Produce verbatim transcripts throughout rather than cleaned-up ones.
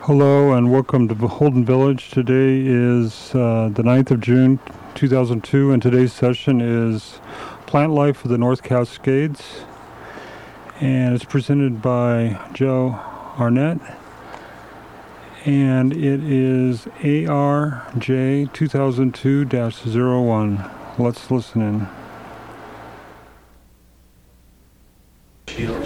Hello and welcome to Holden Village. Today is uh, the ninth of June two thousand two, and today's session is Plant Life of the North Cascades, and it's presented by Joe Arnett, and it is A R J two thousand two dash zero one. Let's listen in. Your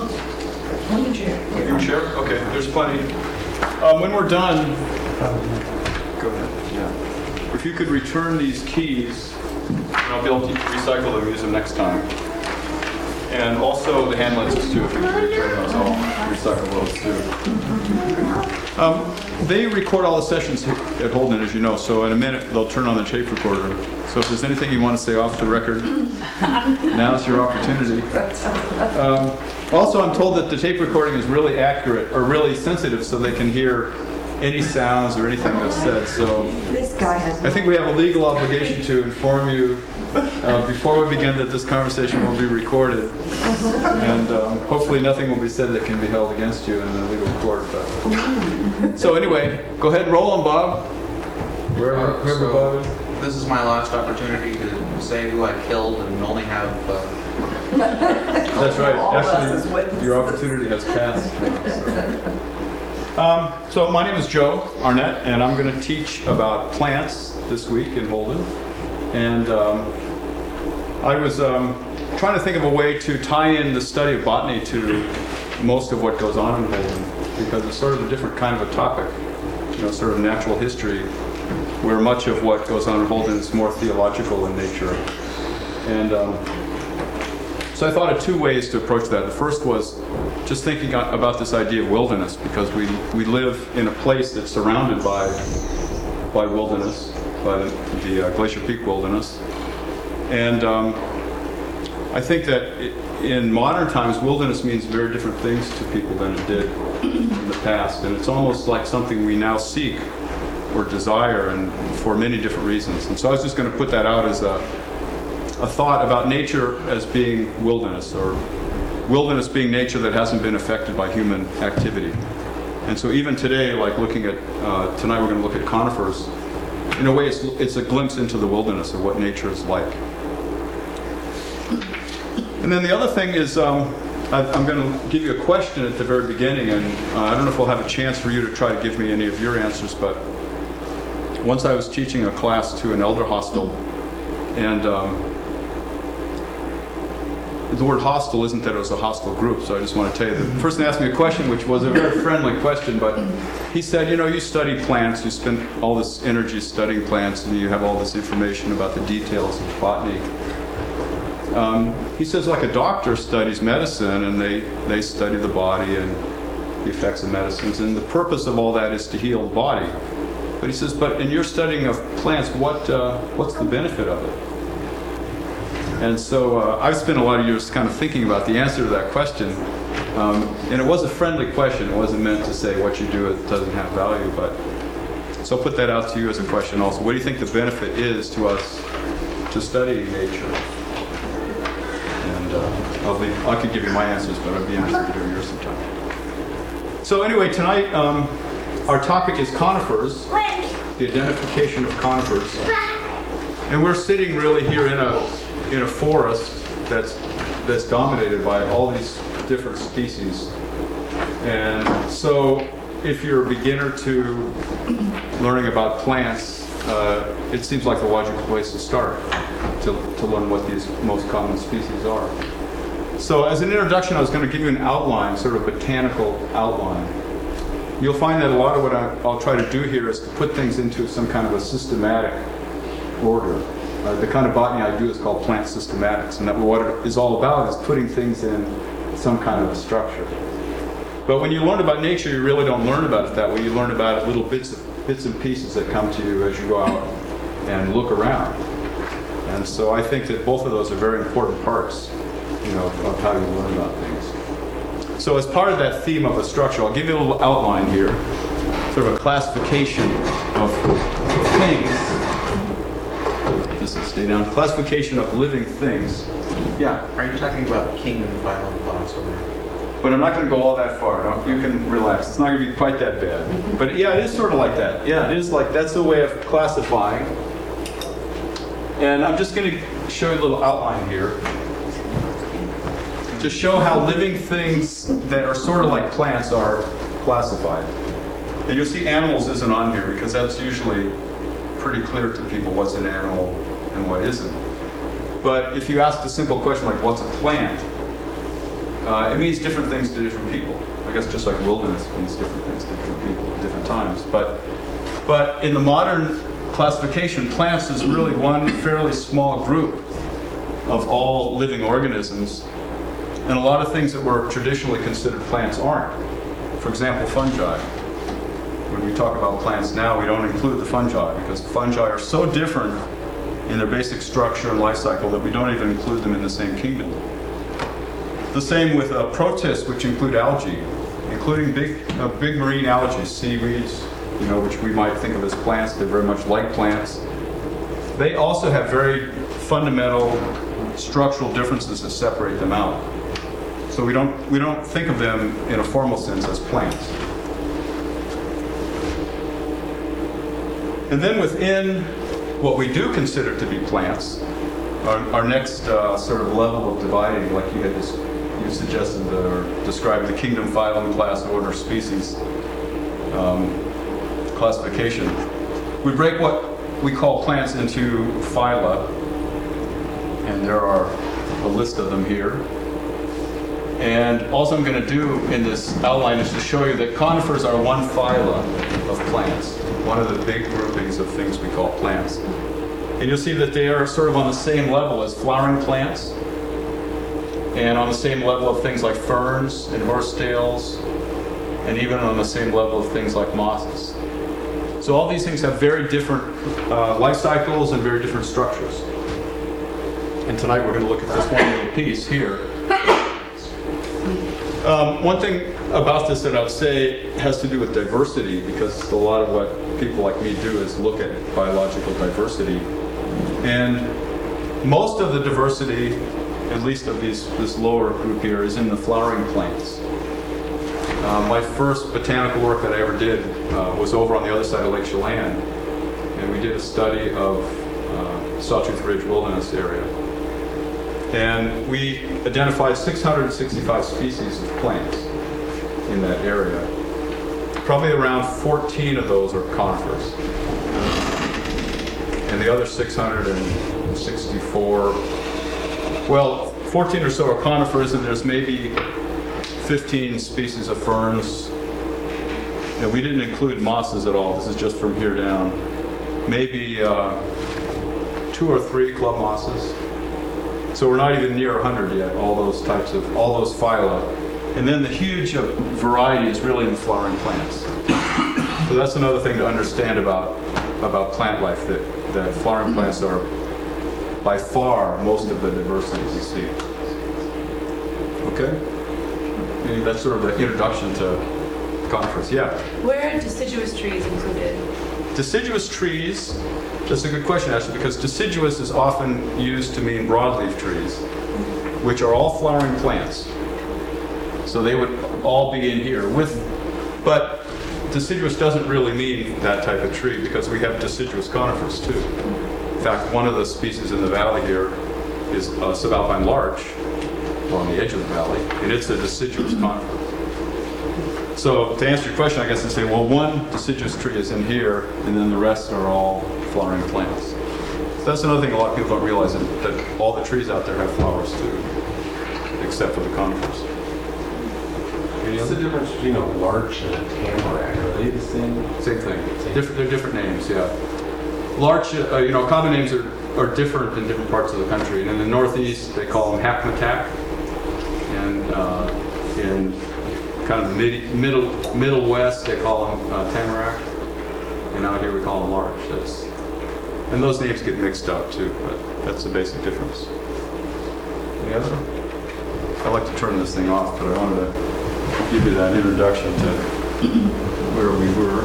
chair? Okay, there's plenty. Um, when we're done, go ahead. Yeah. If you could return these keys, I'll be able to recycle them and use them next time. And also the hand lenses too, if you could return those, I'll recycle those too. Um, they record all the sessions at Holden, as you know, so in a minute they'll turn on the tape recorder. So if there's anything you want to say off the record, now's your opportunity. Um, also, I'm told that the tape recording is really accurate, or really sensitive, so they can hear any sounds or anything that's said. So this guy has I think we have a legal obligation to inform you uh, before we begin that this conversation will be recorded. And um, hopefully nothing will be said that can be held against you in the legal court. But. So anyway, go ahead and roll on Bob. Wherever, Uh, whoever so Bob is. This is my last opportunity to say who I killed and only have. Uh, That's right. All of us as Actually, witnesses. your opportunity has passed. Um, so my name is Joe Arnett, and I'm going to teach about plants this week in Holden. And um, I was um, trying to think of a way to tie in the study of botany to most of what goes on in Holden, because it's sort of a different kind of a topic, you know, sort of natural history, where much of what goes on in Holden is more theological in nature. And um, so I thought of two ways to approach that. The first was just thinking about this idea of wilderness, because we, we live in a place that's surrounded by, by wilderness, by the, the uh, Glacier Peak Wilderness. And um, I think that it, in modern times, wilderness means very different things to people than it did in the past. And it's almost like something we now seek or desire, and for many different reasons. And so I was just going to put that out as a, a thought about nature as being wilderness, or wilderness being nature that hasn't been affected by human activity. And so even today, like looking at, uh, tonight we're going to look at conifers, in a way it's, it's a glimpse into the wilderness of what nature is like. And then the other thing is, um, I, I'm going to give you a question at the very beginning, and uh, I don't know if we'll have a chance for you to try to give me any of your answers, but once I was teaching a class to an elder hostel, and um, the word hostile isn't that it was a hostile group, so I just want to tell you, the person asked me a question which was a very friendly question, but he said, you know, you study plants, you spend all this energy studying plants, and you have all this information about the details of botany. Um, he says, like a doctor studies medicine, and they, they study the body and the effects of medicines, and the purpose of all that is to heal the body. But he says, but in your studying of plants, what uh, what's the benefit of it? And so uh, I've spent a lot of years kind of thinking about the answer to that question. Um, and it was a friendly question. It wasn't meant to say what you do it doesn't have value. But so I'll put that out to you as a question also. What do you think the benefit is to us to studying nature? And uh, I'll be, I could give you my answers, but I'd be interested to hear yours sometime. So anyway, tonight um, our topic is conifers, the identification of conifers. And we're sitting really here in a in a forest that's that's dominated by all these different species. And so if you're a beginner to learning about plants, uh, it seems like the logical place to start to, to learn what these most common species are. So as an introduction, I was going to give you an outline, sort of botanical outline. You'll find that a lot of what I, I'll try to do here is to put things into some kind of a systematic order. Uh, the kind of botany I do is called plant systematics, and that what it is all about is putting things in some kind of a structure. But when you learn about nature, you really don't learn about it that way. You learn about it little bits of, bits and pieces that come to you as you go out and look around. And so I think that both of those are very important parts, you know, of how you learn about things. So as part of that theme of a structure, I'll give you a little outline here, sort of a classification of things. This is stay down. Classification of living things. Yeah. Are you talking about king and violent thoughts over there? But I'm not going to go all that far. Don't, you can relax. It's not going to be quite that bad. But yeah, it is sort of like that. Yeah, it is like, that's a way of classifying. And I'm just going to show you a little outline here to show how living things that are sort of like plants are classified. And you'll see animals isn't on here because that's usually pretty clear to people what's an animal and what isn't. But if you ask a simple question like, what's a plant? Uh, it means different things to different people. I guess just like wilderness means different things to different people at different times. But, but in the modern classification, plants is really one fairly small group of all living organisms. And a lot of things that were traditionally considered plants aren't. For example, fungi. When we talk about plants now, we don't include the fungi because fungi are so different in their basic structure and life cycle that we don't even include them in the same kingdom. The same with uh, protists, which include algae, including big, uh, big marine algae, seaweeds, you know, which we might think of as plants. They're very much like plants. They also have very fundamental structural differences that separate them out. So we don't we don't think of them in a formal sense as plants. And then within what we do consider to be plants, our, our next uh, sort of level of dividing, like you had just, you suggested or described the kingdom, phylum, class, order, species um, classification. We break what we call plants into phyla, and there are a list of them here. And all I'm going to do in this outline is to show you that conifers are one phyla of plants, one of the big groupings of things we call plants. And you'll see that they are sort of on the same level as flowering plants, and on the same level of things like ferns and horsetails, and even on the same level of things like mosses. So all these things have very different uh, life cycles and very different structures. And tonight we're going to look at this one little piece here. Um, one thing about this that I would say has to do with diversity, because a lot of what people like me do is look at biological diversity. And most of the diversity, at least of these, this lower group here, is in the flowering plants. Uh, my first botanical work that I ever did uh, was over on the other side of Lake Chelan, and we did a study of uh, Sawtooth Ridge Wilderness area. And we identified six hundred sixty-five species of plants in that area. Probably around fourteen of those are conifers. And the other six hundred sixty-four, well, fourteen or so are conifers, and there's maybe fifteen species of ferns. And we didn't include mosses at all. This is just from here down. Maybe uh, two or three club mosses. So we're not even near one hundred yet, all those types of, all those phyla. And then the huge uh, variety is really in the flowering plants. So that's another thing to understand about, about plant life, that, that flowering plants are by far most of the diversity you see. Okay? Maybe that's sort of the introduction to conifers. Yeah? Where are deciduous trees included? Deciduous trees, that's a good question actually, because deciduous is often used to mean broadleaf trees, which are all flowering plants. So they would all be in here with, but deciduous doesn't really mean that type of tree, because we have deciduous conifers too. In fact, one of the species in the valley here is a subalpine larch on the edge of the valley, and it's a deciduous conifer. So to answer your question, I guess I'd say, well, one deciduous tree is in here, and then the rest are all flowering plants. So that's another thing a lot of people don't realize, that, that all the trees out there have flowers too, except for the conifers. What's the difference between a larch and a tamarack? Are they the same? Same thing. Different, they're different names, yeah. Larch, uh, you know, common names are, are different in different parts of the country. And in the Northeast, they call them hackmatack, and uh, in kind of the mid, middle middle West, they call them uh, tamarack, and out here we call them larch. That's, and those names get mixed up too, but that's the basic difference. Any other? I'd like to turn this thing off, but I wanted to give you that introduction to where we were.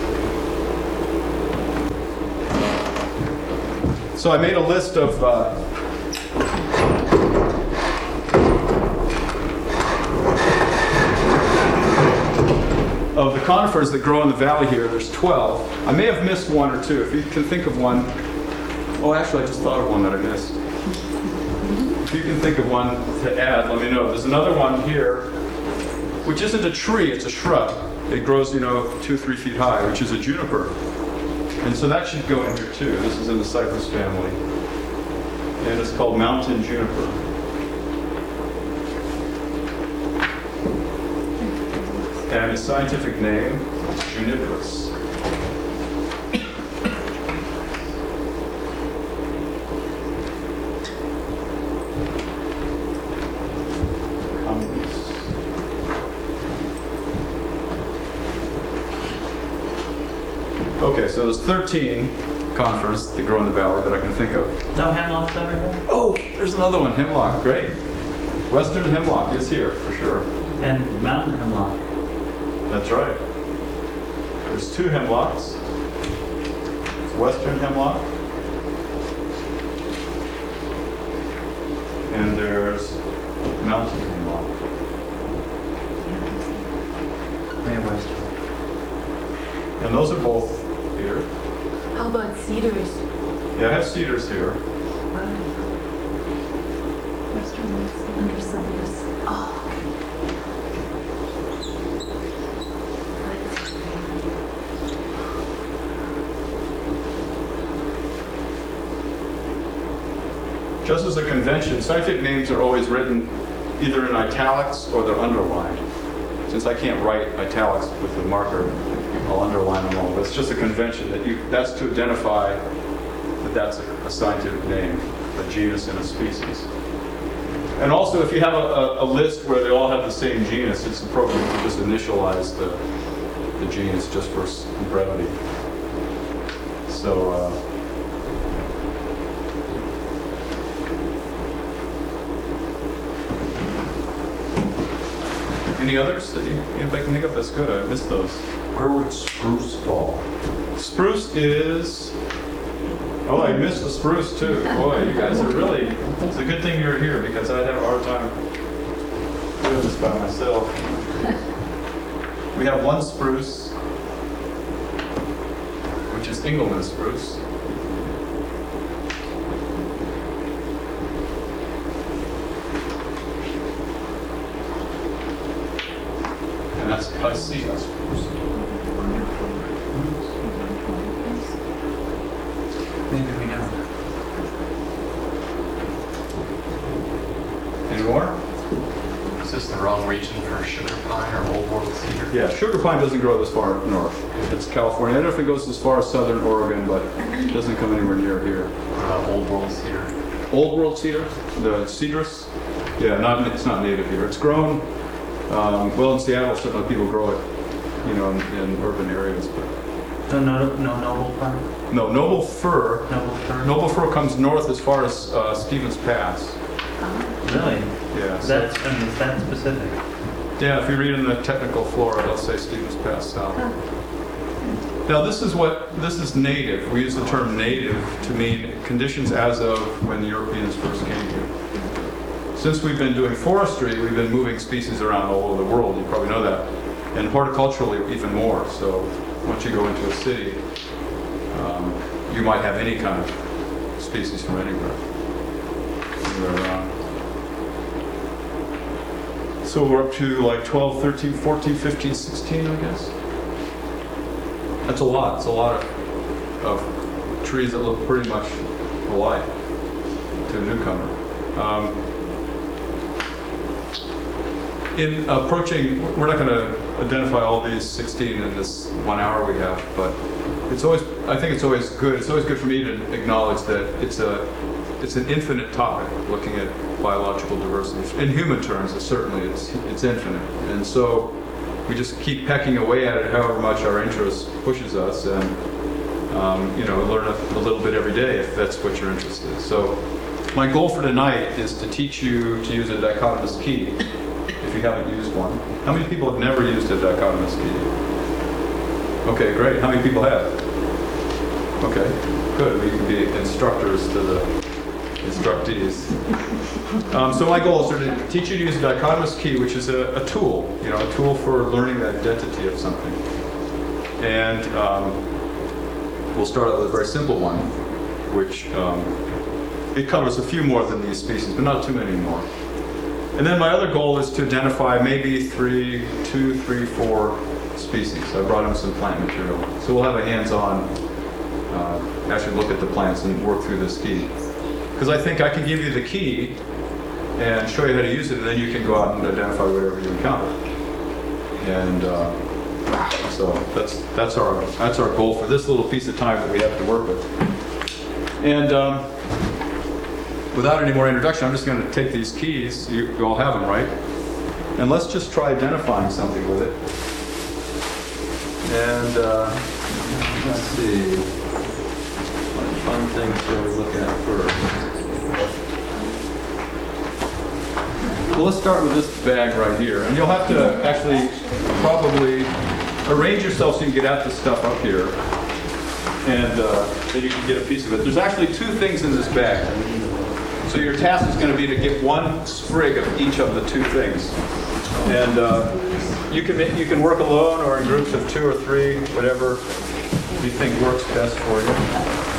So I made a list of uh, conifers that grow in the valley here, there's twelve. I may have missed one or two. If you can think of one. Oh, actually, I just thought of one that I missed. If you can think of one to add, let me know. There's another one here, which isn't a tree, it's a shrub. It grows, you know, two, three feet high, which is a juniper. And so that should go in here too. This is in the cypress family. And it's called mountain juniper. And its scientific name is Juniperus. Okay, so there's thirteen conifers that grow in the valley that I can think of. No hemlocks over here? Oh, there's another one, hemlock, great. Western hemlock is here, for sure. And mountain hemlock. That's right. There's two hemlocks. Western hemlock. And there's mountain hemlock. Midwest. And those are both here. How about cedars? Yeah, I have cedars here. Western ones under cypress. Oh. Just as a convention, scientific names are always written either in italics or they're underlined. Since I can't write italics with the marker, I'll underline them all. But it's just a convention that you, that's to identify that that's a, a scientific name, a genus and a species. And also, if you have a, a, a list where they all have the same genus, it's appropriate to just initialize the, the genus just for s- brevity. So, uh, any others that you, anybody can think of? That's good. I missed those. Where would spruce fall? Spruce is. Oh, I missed the spruce too. Boy, you guys are really. It's a good thing you're here because I'd have a hard time doing this by myself. We have one spruce, which is Engelmann spruce. And that's Picea spruce. Maybe we don't. Any more? Is this the wrong region for sugar pine or old world cedar? Yeah, sugar pine doesn't grow this far north. It's California. I don't know if it goes as far as southern Oregon, but it doesn't come anywhere near here. What about old world cedar? Old world cedar, the cedrus, yeah, not it's not native here. It's grown, um, well, in Seattle, certainly people grow it, you know, in, in urban areas. But So no, no noble pine? no, noble fir. Noble fir? Noble fir comes north as far as uh, Stevens Pass. Really? Yeah. so- That's, I mean, is that specific? Yeah, if you read in the technical flora, they'll say Stevens Pass South. Now, this is what, this is native. We use the term native to mean conditions as of when the Europeans first came here. Since we've been doing forestry, we've been moving species around all over the world. You probably know that. And horticulturally, even more. So once you go into a city, um, you might have any kind of species from anywhere. Anywhere around. So we're up to like twelve, thirteen, fourteen, fifteen, sixteen, I guess. That's a lot. It's a lot of, of trees that look pretty much alike to a newcomer. Um, in approaching, we're not going to identify all these sixteen in this one hour we have, but it's always, I think it's always good. It's always good for me to acknowledge that it's a, it's an infinite topic, looking at biological diversity. In human terms, it's certainly, it's, it's infinite. And so we just keep pecking away at it however much our interest pushes us, and um, you know, learn a, a little bit every day if that's what you're interested in. So my goal for tonight is to teach you to use a dichotomous key, if you haven't used one. How many people have never used a dichotomous key? Okay, great. How many people have? Okay, good. We can be instructors to the instructees. Um, so my goals are to teach you to use a dichotomous key, which is a, a tool, you know, a tool for learning the identity of something. And um, we'll start out with a very simple one, which um, it covers a few more than these species, but not too many more. And then my other goal is to identify maybe three, two, three, four species. I brought in some plant material. So we'll have a hands-on, uh, actually look at the plants and work through this key. Because I think I can give you the key and show you how to use it, and then you can go out and identify whatever you encounter. And uh, so that's that's our that's our goal for this little piece of time that we have to work with. And um, without any more introduction, I'm just going to take these keys. You, you all have them, right? And let's just try identifying something with it. And uh, let's see, what fun things shall we look at first? Well, let's start with this bag right here. And you'll have to actually probably arrange yourself so you can get at this stuff up here. And uh, then you can get a piece of it. There's actually two things in this bag. So your task is going to be to get one sprig of each of the two things. And uh, you can make, you can work alone or in groups of two or three, whatever you think works best for you.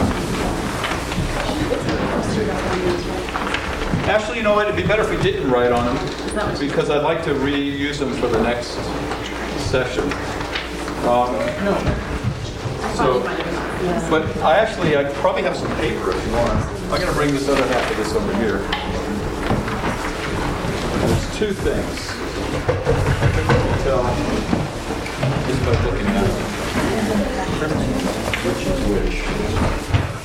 Actually, you know what? It'd be better if we didn't write on them, because I'd like to reuse them for the next session. Um, so, but I actually, I probably have some paper if you want. I'm going to bring this other half of this over here. There's two things. I can tell just by looking at them which is which.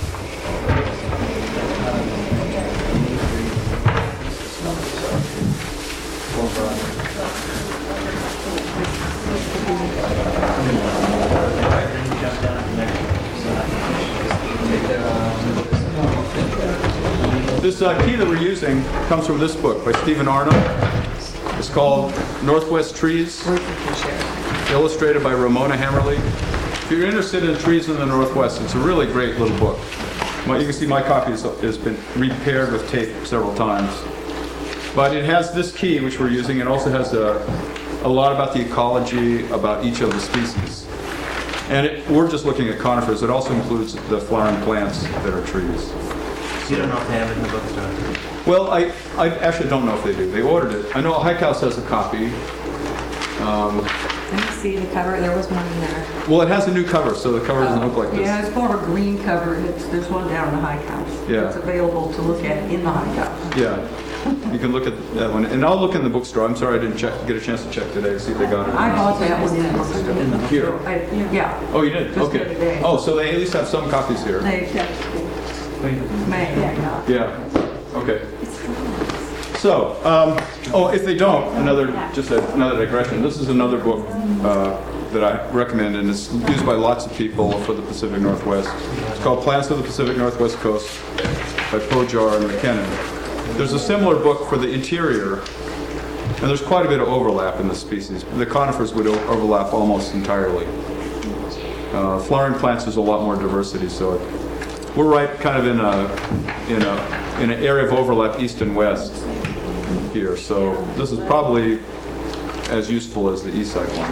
This uh, key that we're using comes from this book by Stephen Arnold. It's called Northwest Trees, illustrated by Ramona Hammerly. If you're interested in trees in the Northwest, it's a really great little book. My, you can see my copy has, has been repaired with tape several times. But it has this key, which we're using. It also has a, a lot about the ecology, about each of the species. And it, we're just looking at conifers. It also includes the flowering plants that are trees. You don't know if they have it in the bookstore? Well, I, I actually don't know if they do. They ordered it. I know Hike House has a copy. Um, Let me see the cover. There was one in there. well, it has a new cover, so the cover doesn't look like this. Yeah, it's more of a green cover. It's, there's one down in the Hike House. Yeah. It's available to look at in the Hike House. Yeah. You can look at that one. And I'll look in the bookstore. I'm sorry I didn't check, get a chance to check today to see if they got it. I bought that one in the bookstore. In the Here. I- Yeah. Oh, you did? Just the other Okay. day. Oh, so they at least have some copies here. They, May, yeah. Yeah. Okay. So, um, oh, if they don't, another just a, another digression. This is another book uh, that I recommend, and it's used by lots of people for the Pacific Northwest. It's called Plants of the Pacific Northwest Coast by Pojar and McKinnon. There's a similar book for the interior, and there's quite a bit of overlap in the species. The conifers would o- overlap almost entirely. Uh, flowering plants, there's a lot more diversity, so it, we're right kind of in a in a in an area of overlap east and west here. So this is probably as useful as the east side one.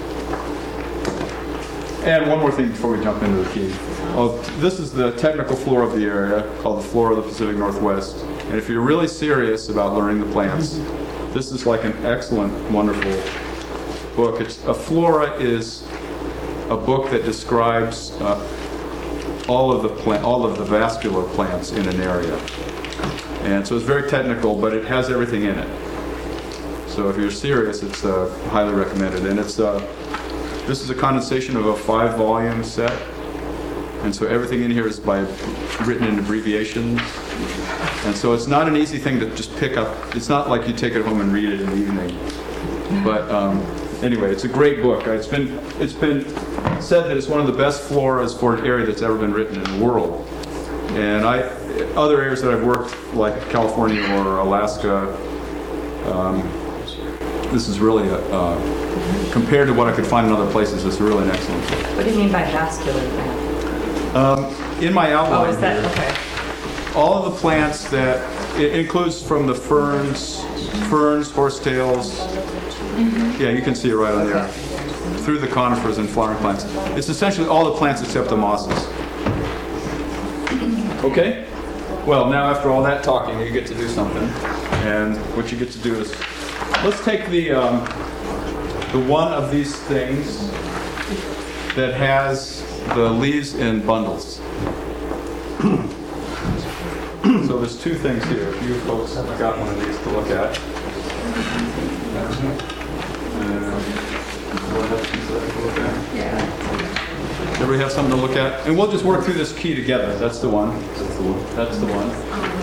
And one more thing before we jump into the key. Oh, this is the technical flora of the area, called the Flora of the Pacific Northwest. And if you're really serious about learning the plants, this is like an excellent, wonderful book. It's, a flora is a book that describes uh, all of the plant, all of the vascular plants in an area. And so it's very technical, but it has everything in it. So if you're serious, it's uh, highly recommended. And it's uh, this is a condensation of a five-volume set, and so everything in here is by written in abbreviations. And so it's not an easy thing to just pick up. It's not like you take it home and read it in the evening. But um, anyway, it's a great book. It's been it's been said that it's one of the best floras for an area that's ever been written in the world. And I, other areas that I've worked, like California or Alaska, um, this is really, a, uh, compared to what I could find in other places, it's really an excellent book. What do you mean by vascular plant? Um, in my outline Oh, is that, here, okay. all of the plants that, it includes from the ferns, ferns, horsetails. Yeah, you can see it right on there. Through the conifers and flowering plants. It's essentially all the plants except the mosses. Okay? Well, now after all that talking, you get to do something. And what you get to do is, let's take the, um, the one of these things that has the leaves in bundles. So there's two things here. If you folks have got one of these to look at. Everybody have something to look at? And we'll just work through this key together. That's the one. That's the one. That's the one.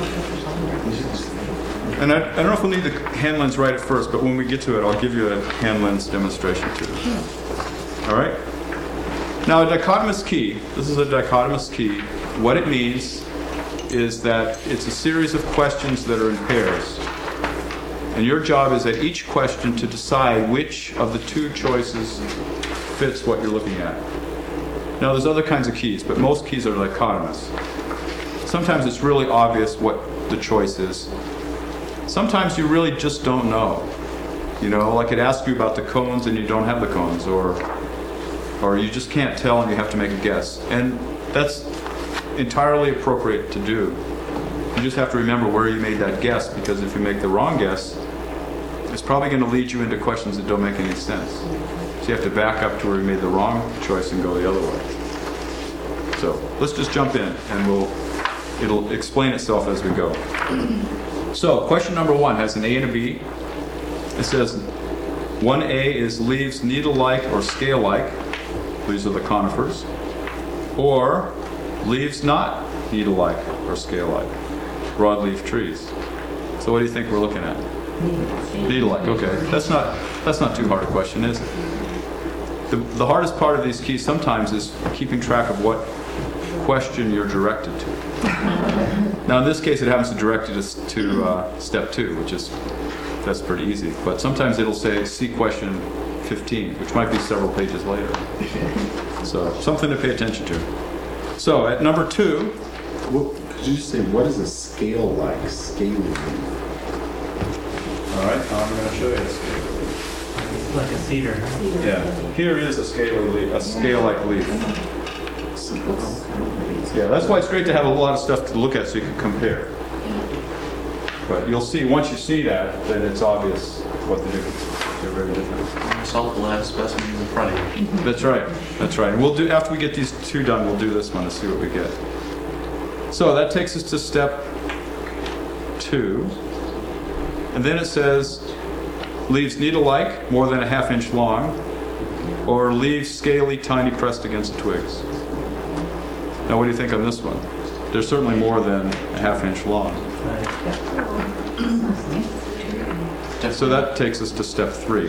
And I, I don't know if we'll need the hand lens right at first, but when we get to it, I'll give you a hand lens demonstration too. All right? Now, a dichotomous key, this is a dichotomous key. What it means is that it's a series of questions that are in pairs. And your job is at each question to decide which of the two choices fits what you're looking at. Now, there's other kinds of keys, but most keys are dichotomous. Sometimes it's really obvious what the choice is. Sometimes you really just don't know. You know, like it asks you about the cones and you don't have the cones, or or you just can't tell and you have to make a guess. And that's entirely appropriate to do. You just have to remember where you made that guess, because if you make the wrong guess, it's probably going to lead you into questions that don't make any sense. So you have to back up to where you made the wrong choice and go the other way. So let's just jump in and we'll it'll explain itself as we go. So question number one has an A and a B. It says one A is leaves needle-like or scale-like. These are the conifers. Or leaves not needle-like or scale-like. Broadleaf trees. So what do you think we're looking at? Needle-like, okay. That's not that's not too hard a question, is it? The, the hardest part of these keys sometimes is keeping track of what question you're directed to. Now in this case it happens to direct you to, to uh, step two, which is, that's pretty easy. But sometimes it'll say see question fifteen, which might be several pages later. So something to pay attention to. So at number two, Well, could you just say, what is a scale like? Scaly leaf? all right, I'm going to show you a scale. It's like a cedar. Yeah, here is a scaly leaf, a scale-like leaf. Yeah, that's why it's great to have a lot of stuff to look at so you can compare. But you'll see, once you see that, then it's obvious what the difference is. They're very different. It's helpful to have specimens in front of you. That's right, that's right. And we'll do, after we get these two done, we'll do this one to see what we get. So that takes us to step two. And then it says, leaves needle-like, more than a half inch long, or leaves scaly, tiny, pressed against the twigs. Now what do you think on this one? They're certainly more than a half inch long. So that takes us to step three.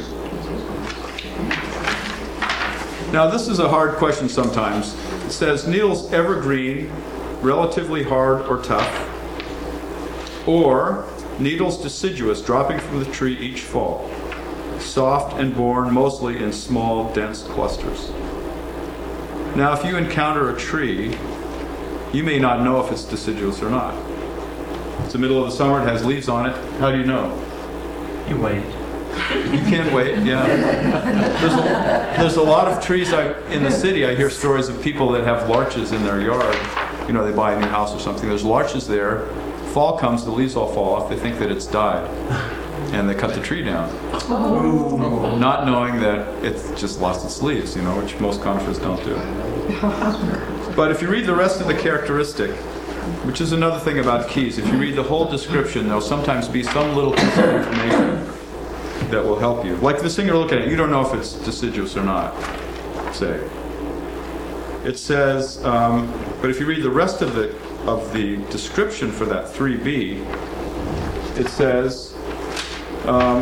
Now this is a hard question sometimes. It says, needles evergreen, relatively hard or tough, or needles deciduous, dropping from the tree each fall, soft and borne mostly in small, dense clusters. Now, if you encounter a tree, you may not know if it's deciduous or not. It's the middle of the summer, it has leaves on it. How do you know? You wait. You can't wait, yeah. There's a, there's a lot of trees I, in the city. I hear stories of people that have larches in their yard. You know, they buy a new house or something. There's larches there. Fall comes, the leaves all fall off. They think that it's died. And they cut the tree down. Oh. Not knowing that it's just lost its leaves, you know, which most conifers don't do. But if you read the rest of the characteristic, which is another thing about keys, if you read the whole description, there'll sometimes be some little piece of information that will help you. Like this thing you're looking at, you don't know if it's deciduous or not, say. It says, um, but if you read the rest of the of the description for that three B, it says um,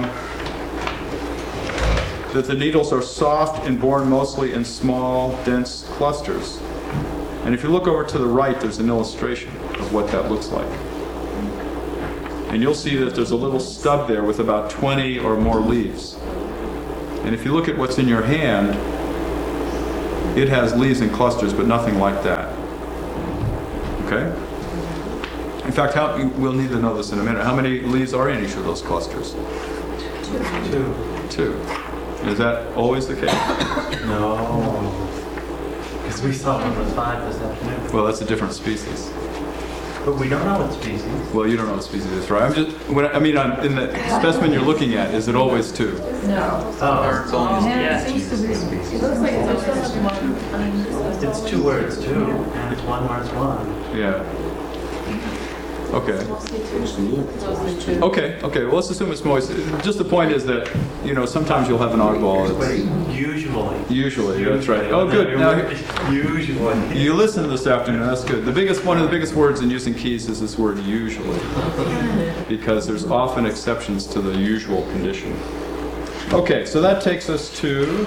that the needles are soft and borne mostly in small, dense clusters. And if you look over to the right, there's an illustration of what that looks like. And you'll see that there's a little stub there with about twenty or more leaves. And if you look at what's in your hand, it has leaves in clusters, but nothing like that. Okay? In fact, how, we'll need to know this in a minute. How many leaves are in each of those clusters? Two. Two. Is that always the case? No. Because we saw one was five this afternoon. Well, that's a different species. But we don't know what species. Well, you don't know what species it is, right? I'm just, when I I mean, I'm, in the specimen you're looking at, is it always two? No. Oh, It's only yeah. It looks like it's just one. It's two words, two. And it's one word, one. Yeah. Okay. Mostly two. Okay, okay, well, let's assume it's moist. Just the point is that, you know, sometimes you'll have an oddball. It's Usually. usually, that's right. Oh, good. Now, Usually. you listened this afternoon, that's good. The biggest, one of the biggest words in using keys is this word usually, because there's often exceptions to the usual condition. Okay, so that takes us to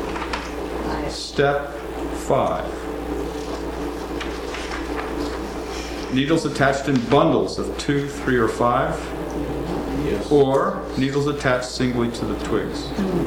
step five. Needles attached in bundles of two, three, or five, Yes. or needles attached singly to the twigs.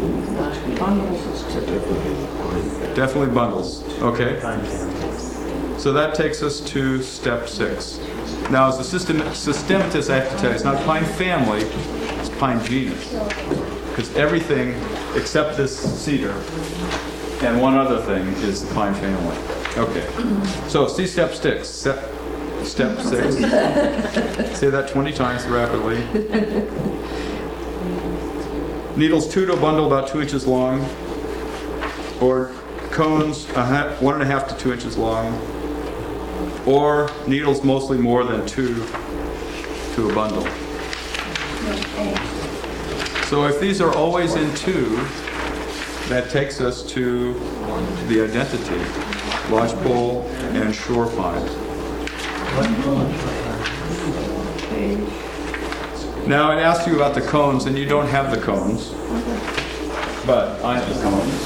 Definitely bundles. Okay. So that takes us to step six. Now, as a system, systematist, I have to tell you, it's not pine family, it's pine genus. Because everything except this cedar and one other thing is the pine family. Okay. So, see step six. Step, step six. Say that twenty times rapidly. Needles two to a bundle about two inches long, or cones a ha- one and a half to two inches long, or needles mostly more than two to a bundle. So if these are always in two, that takes us to the identity, lodgepole and shore pine. Now it asks you about the cones, and you don't have the cones, but I have the cones.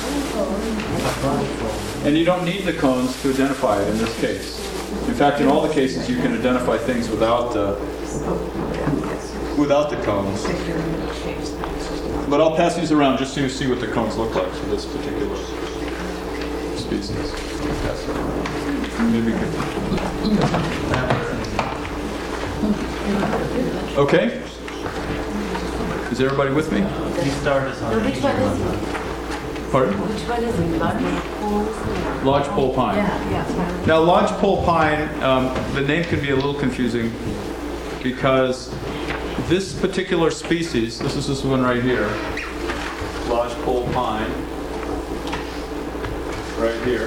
And you don't need the cones to identify it in this case. In fact, in all the cases, you can identify things without the without the cones. But I'll pass these around just so you see what the cones look like for this particular species. Pass it around. Maybe you can. Okay. Is everybody with me? You start us on. Which one is it? Pardon? Which one is it? Lodgepole? Lodgepole pine. Yeah, yeah. Now, lodgepole pine, um, the name can be a little confusing because this particular species, this is this one right here, lodgepole pine, right here,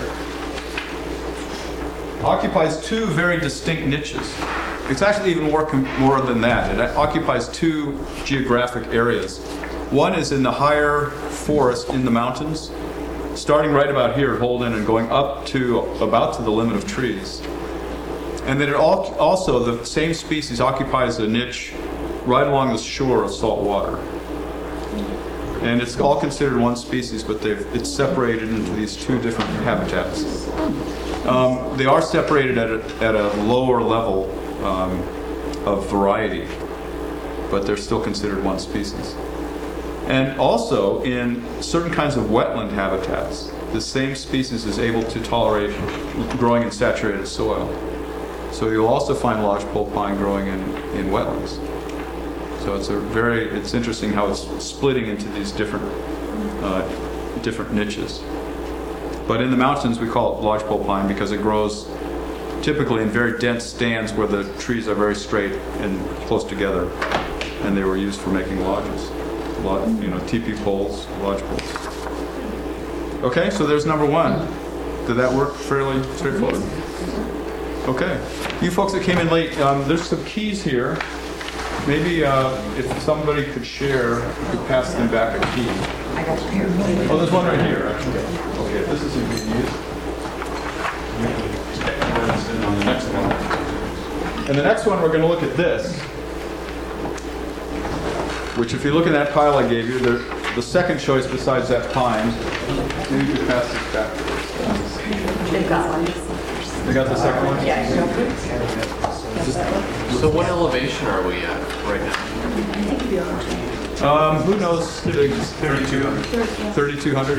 occupies two very distinct niches. It's actually even more, com- more than that. It occupies two geographic areas. One is in the higher forest in the mountains, starting right about here at Holden and going up to about to the limit of trees. And then it al- also, the same species occupies a niche right along the shore of salt water. And it's all considered one species, but they've, it's separated into these two different habitats. Um, they are separated at a, at a lower level um, of variety, but they're still considered one species. And also, in certain kinds of wetland habitats, the same species is able to tolerate growing in saturated soil. So you'll also find lodgepole pine growing in, in wetlands. So it's a very, it's interesting how it's splitting into these different, uh, different niches. But in the mountains, we call it lodgepole pine because it grows typically in very dense stands where the trees are very straight and close together, and they were used for making lodges. Lodge, you know, teepee poles, lodge poles. Okay, so there's number one. Did that work fairly straightforward? Okay. You folks that came in late, um, there's some keys here. Maybe uh, if somebody could share, you could pass them back a key. I got a pair. Oh, there's one right here, actually. Okay, this is a good use. On the next one. And the next one, we're going to look at this. Which, if you look at that pile I gave you, the, the second choice besides that pine, maybe you could pass this back. They've got one. They got the second one? Yeah, you So what elevation are we at right now? Um, who knows? thirty-two hundred. thirty-two hundred.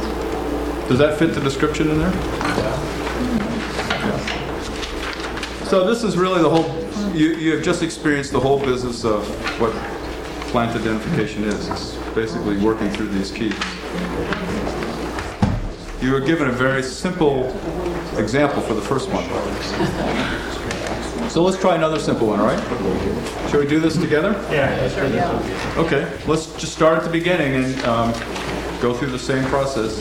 Does that fit the description in there? So this is really the whole, you, you have just experienced the whole business of what plant identification is. It's basically working through these keys. You were given a very simple example for the first one. So let's try another simple one, all right? Shall we do this together? Yeah. Okay, let's just start at the beginning and um, go through the same process.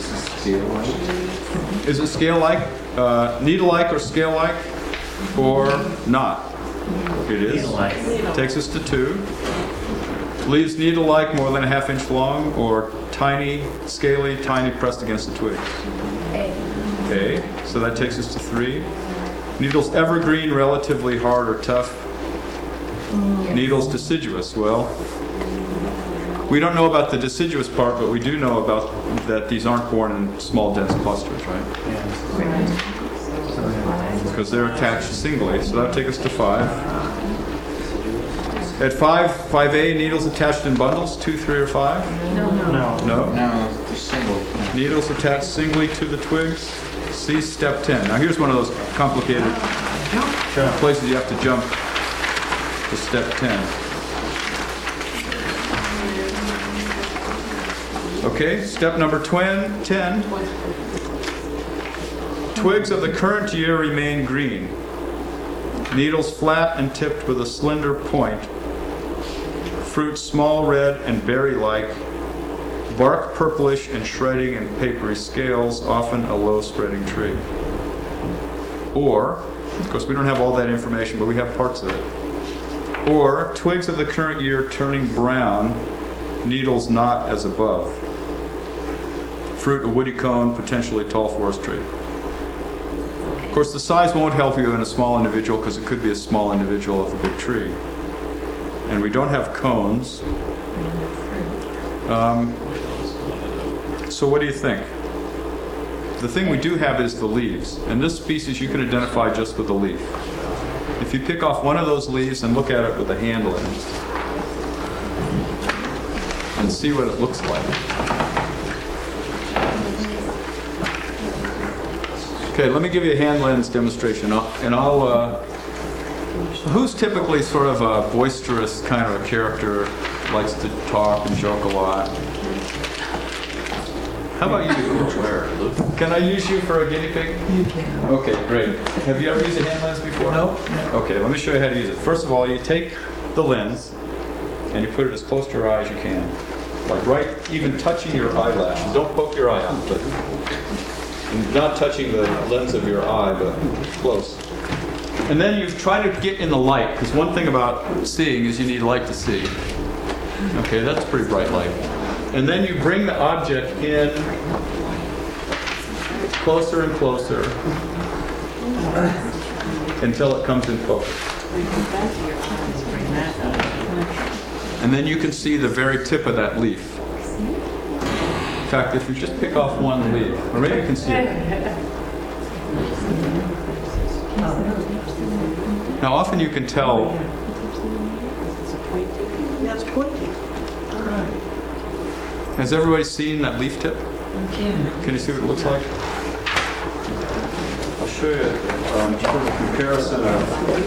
Is it scale-like, uh, needle-like or scale-like, or not? It is. Needle-like. Takes us to two. Leaves needle-like, more than a half inch long, or tiny, scaly, tiny, pressed against the twigs. A. So that takes us to three. Needles evergreen, relatively hard or tough. Needles deciduous. Well, we don't know about the deciduous part, but we do know about that these aren't born in small, dense clusters, right? Because they're attached singly. So that would take us to five. At five, five A, needles attached in bundles, two, three, or five? No. No? No, they're single. Needles attached singly to the twigs. See step ten. Now here's one of those complicated places you have to jump to step ten. Okay, step number twen- ten. Twigs of the current year remain green. Needles flat and tipped with a slender point. Fruit small, red, and berry-like. Bark purplish and shredding and papery scales, often a low-spreading tree. Or, of course we don't have all that information, but we have parts of it. Or, twigs of the current year turning brown, needles not as above. Fruit a woody cone, potentially tall forest tree. Of course the size won't help you in a small individual because it could be a small individual of a big tree. And we don't have cones. Um, So what do you think? The thing we do have is the leaves. And this species you can identify just with the leaf. If you pick off one of those leaves and look at it with a hand lens and see what it looks like. Okay, let me give you a hand lens demonstration. I'll, and I'll, uh, who's typically sort of a boisterous kind of a character, likes to talk and joke a lot? How about you? Can I use you for a guinea pig? You can. Okay, great. Have you ever used a hand lens before? No. Okay, let me show you how to use it. First of all, you take the lens and you put it as close to your eye as you can. Like right, even touching your eyelash. Don't poke your eye out, but and not touching the lens of your eye, but close. And then you try to get in the light, because one thing about seeing is you need light to see. Okay, that's pretty bright light. And then you bring the object in closer and closer until it comes in focus. And then you can see the very tip of that leaf. In fact, if you just pick off one leaf, or maybe you can see it. Now often you can tell. That's pointy. Has everybody seen that leaf tip? Can you see what it looks like? I'll show you um, sort of a comparison of.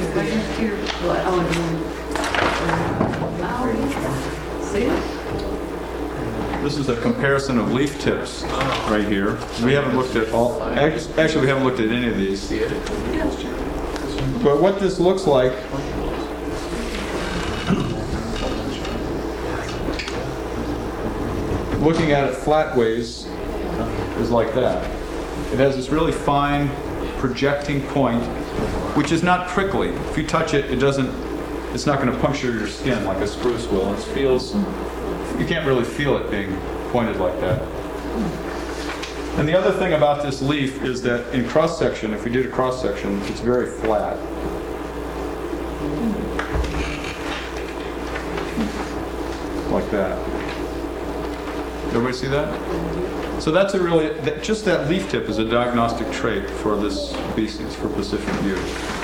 This is a comparison of leaf tips right here. We haven't looked at all. Actually, we haven't looked at any of these. But what this looks like. Looking at it flat ways is like that. It has this really fine projecting point, which is not prickly. If you touch it, it doesn't, it's not going to puncture your skin like a spruce will. It feels, you can't really feel it being pointed like that. And the other thing about this leaf is that in cross section, if we did a cross section, it's very flat. Like that. Everybody see that? So that's a really, that, just that leaf tip is a diagnostic trait for this species, for Pacific yew.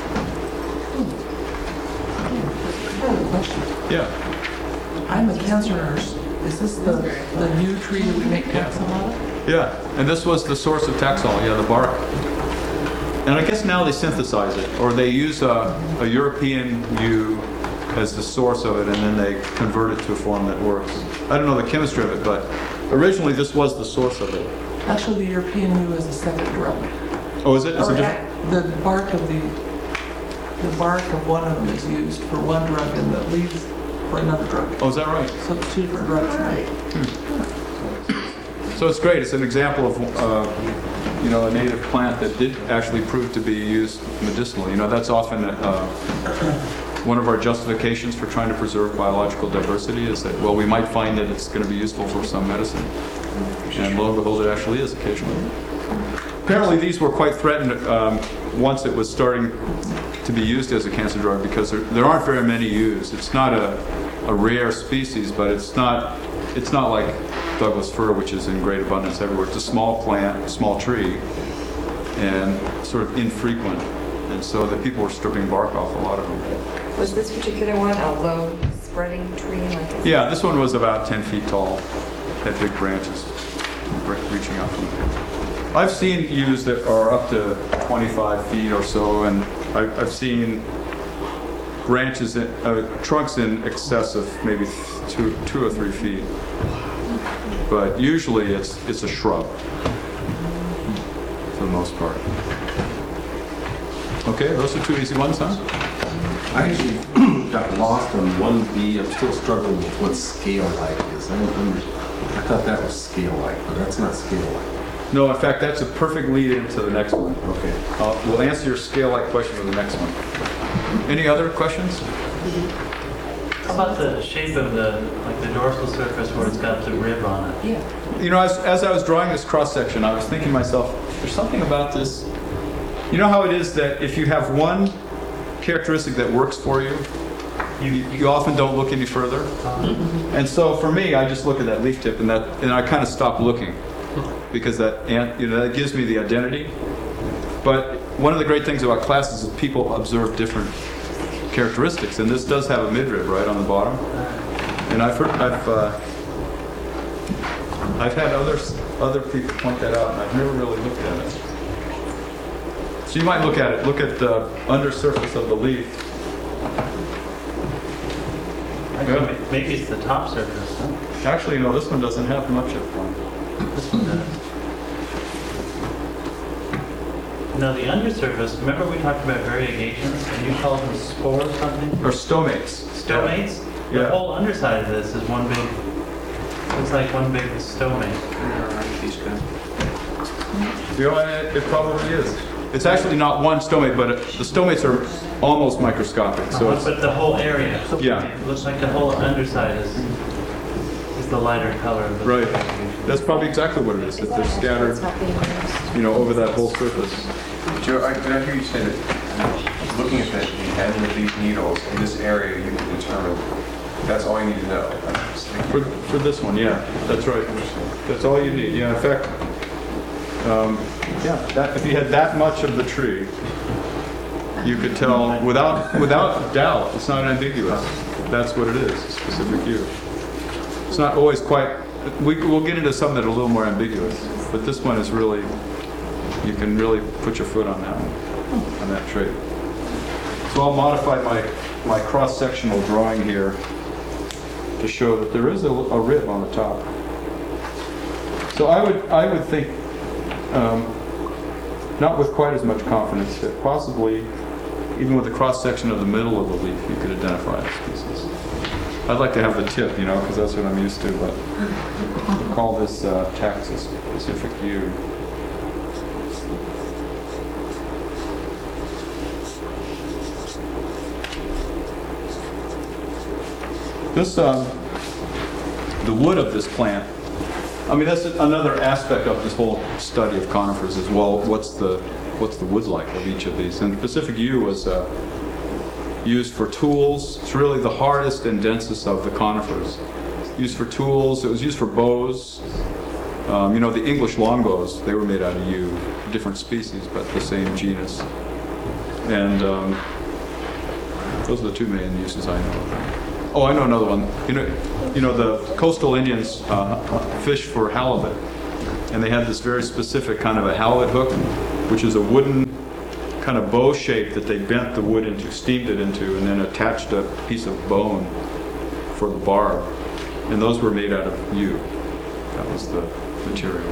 Yeah. I'm a cancer nurse. Is this the, the new tree that we make Taxol out of? Yeah, and this was the source of Taxol, yeah, the bark. and I guess now they synthesize it, or they use a, a European yew as the source of it, and then they convert it to a form that works. I don't know the chemistry of it, but originally this was the source of it. Actually, the European yew is a second drug. Oh, is it? Is it Or different? The bark of the, the bark of one of them is used for one drug and the leaves for another drug. Oh, is that right? So it's two different drugs. So it's great. It's an example of, uh, you know, a native plant that did actually prove to be used medicinally. You know, that's often uh, one of our justifications for trying to preserve biological diversity is that, well, we might find that it's going to be useful for some medicine. And lo and behold, it actually is occasionally. Apparently, these were quite threatened um, once it was starting to be used as a cancer drug because there, there aren't very many used. It's not a, a rare species, but it's not it's not like Douglas fir, which is in great abundance everywhere. It's a small plant, small tree, and sort of infrequent. And so the people were stripping bark off a lot of them. Was this particular one a low spreading tree like this? Yeah, this one was about ten feet tall, had big branches reaching out from it. I've seen yews that are up to twenty-five feet or so, and I've, I've seen branches, in, uh, trunks in excess of maybe two, two or three feet. But usually it's it's a shrub for the most part. Okay, those are two easy ones, huh? I actually got lost on one B. I'm still struggling with what scale-like is. I, don't under, I thought that was scale-like, but that's not scale-like. No, in fact, that's a perfect lead into the next one. Okay. Uh, we'll answer your scale-like question with the next one. Any other questions? How about the shape of the, like the dorsal surface where it's got the rib on it? Yeah. You know, as, as I was drawing this cross-section, I was thinking to myself, there's something about this. You know how it is that if you have one characteristic that works for you, you, you often don't look any further? And so for me, I just look at that leaf tip and that, and I kind of stop looking because that, you know, that gives me the identity. But one of the great things about classes is people observe different characteristics, and this does have a midrib right on the bottom. And I've heard, I've, uh, I've had others, other people point that out, and I've never really looked at it. So you might look at it. Look at the undersurface of the leaf. Actually, maybe it's the top surface. Huh? Actually, no, this one doesn't have much of one. This one does. Now the undersurface, remember we talked about variegations and you called them spores or something? Or stomates. Stomates? Yeah. The whole underside of this is one big, looks like one big stomate. You know, it, it probably is. It's actually not one stomate, but it, the stomates are almost microscopic. So Uh-huh, it's, but the whole area. Yeah. It looks like the whole underside is, is the lighter color of the right. vegetation. That's probably exactly what it is. That they're scattered, It's not being used. you know, over that whole surface. Joe, I, did I hear you say that looking at the, the end of these needles in this area, you can determine that's all you need to know? For, for this one, yeah, that's right. That's all you need. Yeah, in fact, um, yeah, that, if you had that much of the tree, you could tell without without doubt. It's not ambiguous. That's what it is. A specific hue. It's not always quite. We, we'll get into some that are a little more ambiguous, but this one is really. You can really put your foot on that one, on that trait. So I'll modify my my cross-sectional drawing here to show that there is a, a rib on the top. So I would I would think, um, not with quite as much confidence, that possibly even with the cross-section of the middle of the leaf, you could identify a species. I'd like to have the tip, you know, because that's what I'm used to, but we'll call this uh, Taxus specific yew. This, um, the wood of this plant, I mean, that's another aspect of this whole study of conifers as well. What's the, what's the wood like of each of these? And Pacific yew was uh, used for tools. It's really the hardest and densest of the conifers. Used for tools, it was used for bows. Um, you know, the English longbows, they were made out of yew, different species, but the same genus. And um, those are the two main uses I know of. Oh, I know another one. You know, you know the coastal Indians uh, fish for halibut, and they had this very specific kind of a halibut hook, which is a wooden kind of bow shape that they bent the wood into, steamed it into, and then attached a piece of bone for the barb. And those were made out of yew. That was the material.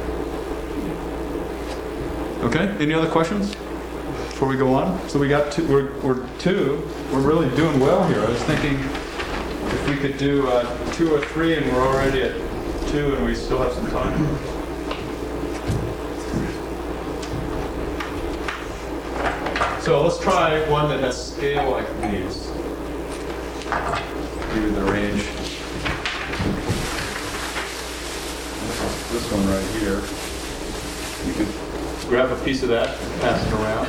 Okay, any other questions before we go on? So we got two, we're, we're two, we're really doing well here. I was thinking if we could do uh, two or three, and we're already at two and we still have some time. So let's try one that has scale like these. Give you the range. This one right here. You could grab a piece of that, pass it around.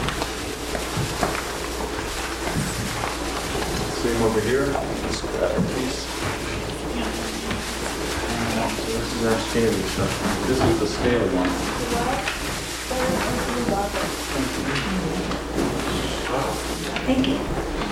Same over here. Just grab a piece. This is our scaly stuff. This is the scaly one. Thank you.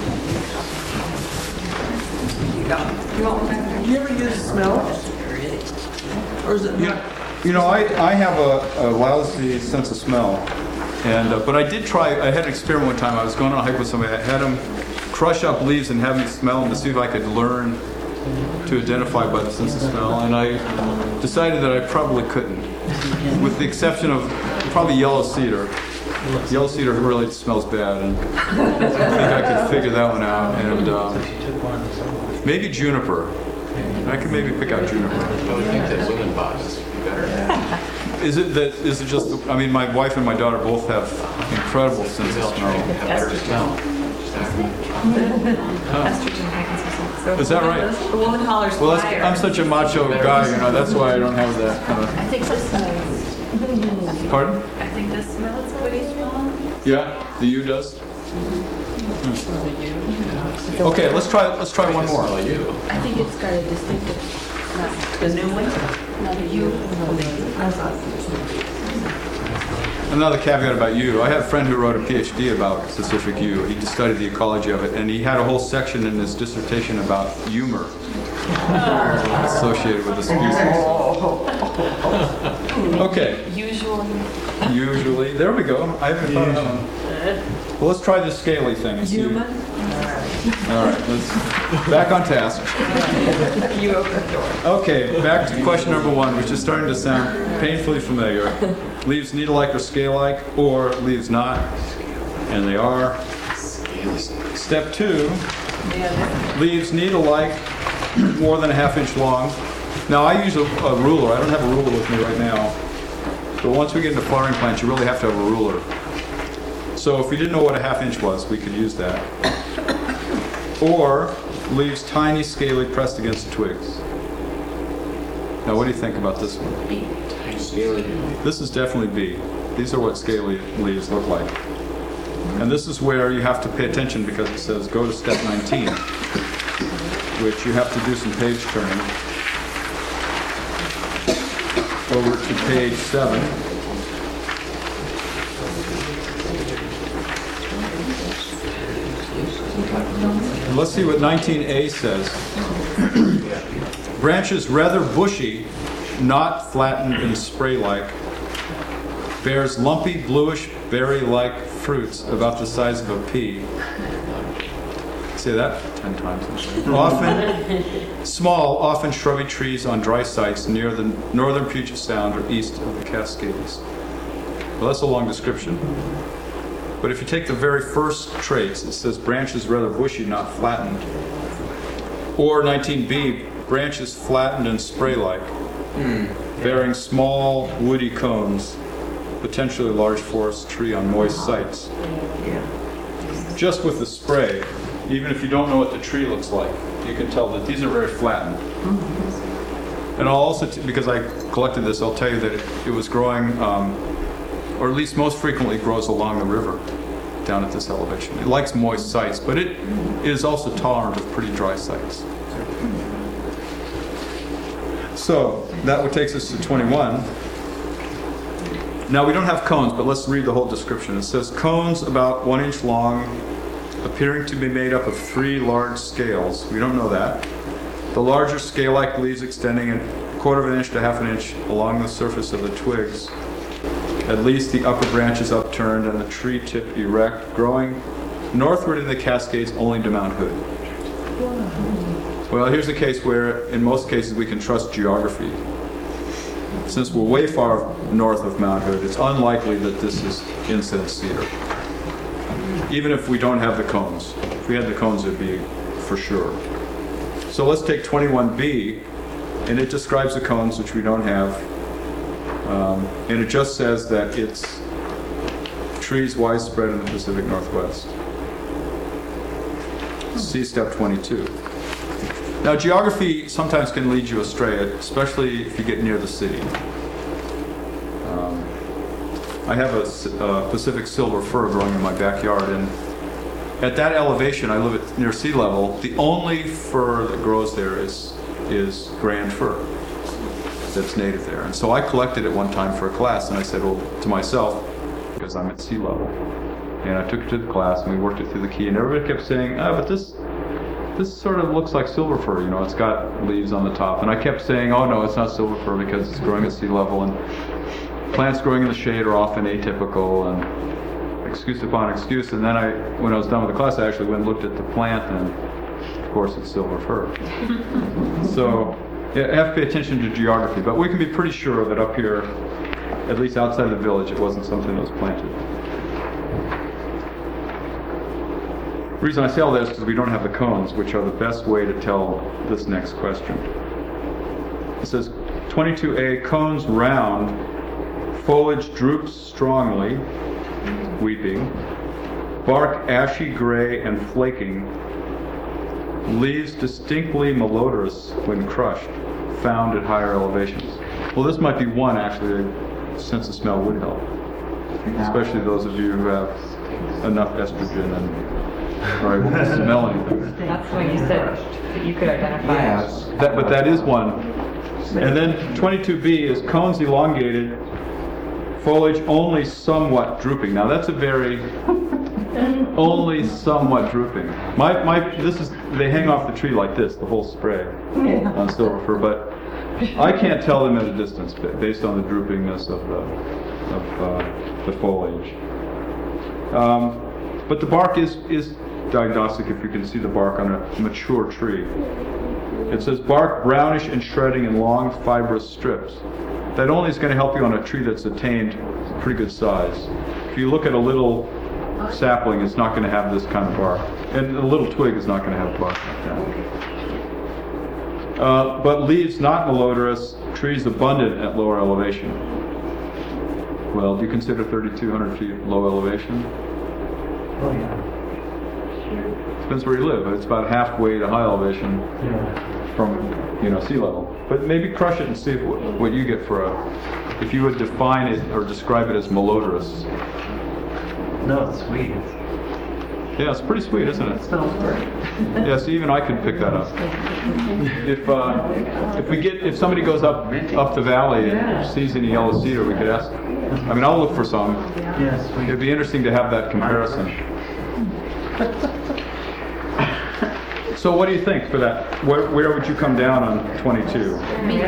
You ever use smell? Or is it You not? know, you know I, I have a, a lousy sense of smell, and uh, but I did try. I had an experiment one time. I was going on a hike with somebody. I had them crush up leaves and have me smell them to see if I could learn to identify by the sense of smell, and I decided that I probably couldn't, with the exception of probably yellow cedar. Yellow cedar really smells bad, and I think I could figure that one out. And um, maybe juniper. I could maybe pick out juniper. I would think that women bodies would be better. Is it that? Is it just? I mean, my wife and my daughter both have incredible sense of smell. Have better smell. Estrogen pregnancy. So Is that right? The woman hollers Well, that's, fire. I'm such a macho guy, you know. That's why I don't have that kind I think this smells. of. Pardon? I think this smells. What do you smell? Yeah, the U does. Okay, let's try. Let's try one more. I think it's got a distinctive. The new one? No, the you. Another caveat about yew. I had a friend who wrote a PhD about Pacific yew. He studied the ecology of it, and he had a whole section in his dissertation about humor associated with the species. Okay. Usually. Usually. There we go. I haven't thought of that one. Well, let's try this scaly thing. and see- Human? All right, let's back on task. You open the door. Okay, back to question number one, which is starting to sound painfully familiar. Leaves needle-like or scale-like, or leaves not, and they are. Step two, leaves needle-like, more than a half inch long. Now I use a, a ruler. I don't have a ruler with me right now, but once we get into flowering plants, you really have to have a ruler. So if we didn't know what a half inch was, we could use that. Or leaves tiny, scaly, pressed against twigs. Now, what do you think about this one? This is definitely B. These are what scaly leaves look like. And this is where you have to pay attention because it says go to step nineteen, which you have to do some page turning. Over to page seven. And let's see what nineteen A says. Branches rather bushy, not flattened and spray-like. Bears lumpy, bluish, berry-like fruits about the size of a pea. Say that ten times. Often small, often shrubby trees on dry sites near the northern Puget Sound or east of the Cascades. Well, that's a long description. But if you take the very first traits, it says branches rather bushy, not flattened. Or nineteen B, branches flattened and spray-like, bearing small woody cones, potentially large forest tree on moist sites. Just with the spray, even if you don't know what the tree looks like, you can tell that these are very flattened. And I'll also, t- because I collected this, I'll tell you that it, it was growing, um, or at least most frequently grows along the river down at this elevation. It likes moist sites, but it is also tolerant of pretty dry sites. So that would takes us to twenty-one. Now we don't have cones, but let's read the whole description. It says cones about one inch long, appearing to be made up of three large scales. We don't know that. The larger scale-like leaves extending a quarter of an inch to half an inch along the surface of the twigs. At least the upper branches upturned and the tree tip erect, growing northward in the Cascades only to Mount Hood. Well, here's a case where, in most cases, we can trust geography. Since we're way far north of Mount Hood, it's unlikely that this is incense cedar. Even if we don't have the cones. If we had the cones, it'd be for sure. So let's take twenty-one B, and it describes the cones, which we don't have. Um, and it just says that it's trees widespread in the Pacific Northwest. See step twenty-two. Now, geography sometimes can lead you astray, especially if you get near the city. Um, I have a, a Pacific silver fir growing in my backyard, and at that elevation, I live at near sea level. The only fir that grows there is is grand fir that's native there. And so I collected it one time for a class, and I said, well, to myself, because I'm at sea level. And I took it to the class, and we worked it through the key, and everybody kept saying, ah, but this this sort of looks like silver fir, you know, it's got leaves on the top. And I kept saying, oh no, it's not silver fir because it's growing at sea level, and plants growing in the shade are often atypical, and excuse upon excuse. And then I, when I was done with the class, I actually went and looked at the plant, and of course it's silver fir. So, yeah, I have to pay attention to geography, but we can be pretty sure that up here, at least outside the village, it wasn't something that was planted. The reason I say all this is because we don't have the cones, which are the best way to tell this next question. It says, twenty-two A, cones round, foliage droops strongly, weeping, bark ashy gray and flaking, leaves distinctly malodorous when crushed, found at higher elevations. Well, this might be one, actually, a sense of smell would help, especially those of you who have enough estrogen and are able to smell anything. That's when you said that you could identify. Yes. That, but that is one. And then twenty-two B is cones elongated, foliage only somewhat drooping. Now that's a very only somewhat drooping. My my this is they hang off the tree like this, the whole spray on silver fir, but I can't tell them at a distance based on the droopingness of the of uh, the foliage. Um, but the bark is is diagnostic if you can see the bark on a mature tree. It says bark brownish and shredding in long fibrous strips. That only is going to help you on a tree that's attained pretty good size. If you look at a little sapling, it's not going to have this kind of bark. And a little twig is not going to have bark like that. Uh, but leaves not malodorous, trees abundant at lower elevation. Well, do you consider thirty-two hundred feet low elevation? Oh, yeah. Depends where you live. It's about halfway to high elevation Yeah. from, you know, sea level. But maybe crush it and see if, what, what you get for a, if you would define it or describe it as malodorous. No, it's sweet. Yeah, it's pretty sweet, isn't it? It smells great. Yeah, so even I could pick that up. If uh, if we get if somebody goes up up the valley and sees any yellow cedar, we could ask. I mean, I'll look for some. Yes, we It'd be interesting to have that comparison. So what do you think for that? Where, where would you come down on twenty-two?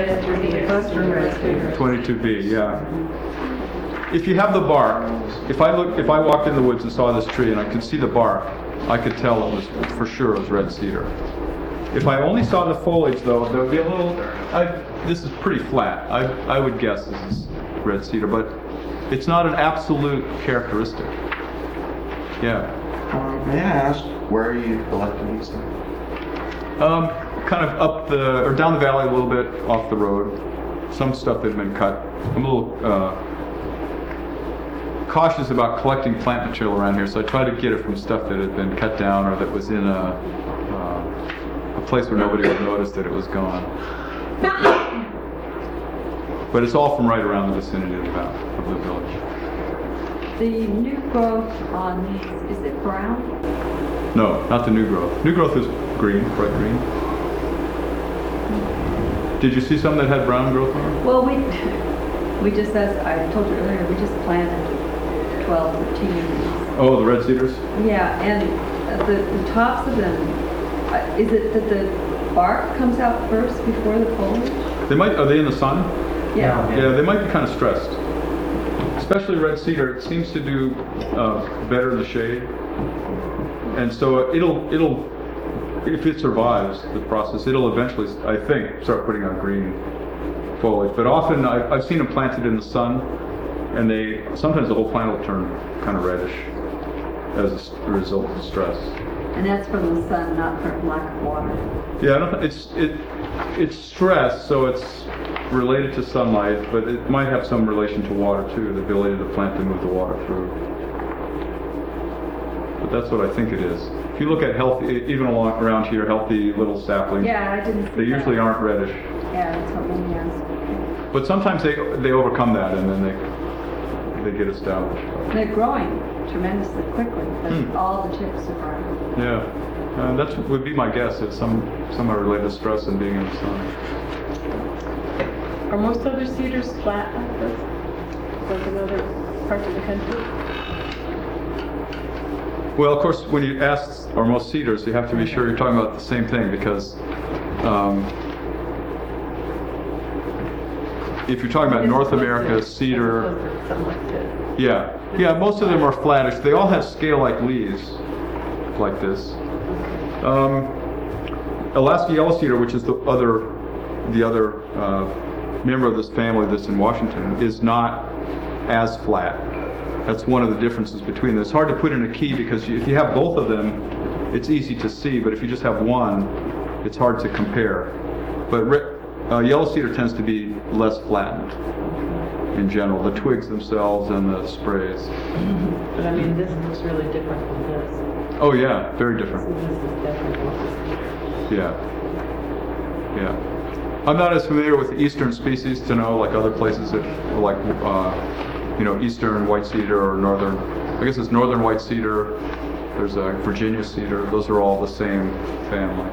twenty-two B, yeah. If you have the bark, if I look, if I walked in the woods and saw this tree and I could see the bark, I could tell it was for sure it was red cedar. If I only saw the foliage, though, there would be a little. I, this is pretty flat. I I would guess this is red cedar, but it's not an absolute characteristic. Yeah. Um, may I ask, where are you collecting these things? Um, kind of up the, or down the valley a little bit off the road. Some stuff that had been cut. I'm a little uh, cautious about collecting plant material around here, so I try to get it from stuff that had been cut down or that was in a, uh, a place where nobody would notice that it was gone. But it's all from right around the vicinity of the, of the village. The new growth on these, is it brown? No, not the new growth. New growth is green, bright green. Did you see some that had brown growth on it? Well, we, we just, as I told you earlier, we just planted twelve, thirteen. Oh, the red cedars? Yeah, and the, the tops of them, uh, is it that the bark comes out first before the foliage? They might, are they in the sun? Yeah. Yeah, they might be kind of stressed. especially red cedar, it seems to do uh, better in the shade. And so it'll, it'll, if it survives the process, it'll eventually, I think, start putting out green foliage. But often I've, I've seen them planted in the sun, and they, sometimes the whole plant will turn kind of reddish as a result of stress. And that's from the sun, not from lack of water. Yeah, I don't, th- it's, it, it's stress, so it's related to sunlight, but it might have some relation to water too, the ability of the plant to move the water through. But that's what I think it is. If you look at healthy, even along around here, healthy little saplings, Yeah, I didn't see they usually that. aren't reddish. Yeah, that's what many asked. But sometimes they they overcome that and then they they get established. They're growing tremendously quickly, but Hmm. all the chips are brown. Yeah, uh, that would be my guess. That some some are related to stress and being in the sun. Are most other cedars flat like this? Like in other parts of the country? Well, of course, when you ask are most cedars, you have to be sure you're talking about the same thing because um, if you're talking about North America cedar, Something like this. yeah, yeah, most of them are flattish. They all have scale-like leaves, like this. Um, Alaska yellow cedar, which is the other, the other uh, member of this family that's in Washington, is not as flat. That's one of the differences between them. It's hard to put in a key because you, if you have both of them, it's easy to see. But if you just have one, it's hard to compare. But re- uh, yellow cedar tends to be less flattened in general. The twigs themselves and the sprays. But I mean, this looks really different from this. Oh yeah, very So different. this is definitely more cedar. Yeah. Yeah. I'm not as familiar with the eastern species to know like other places that like uh, you know, eastern white cedar or northern, I guess it's northern white cedar, there's a Virginia cedar, those are all the same family.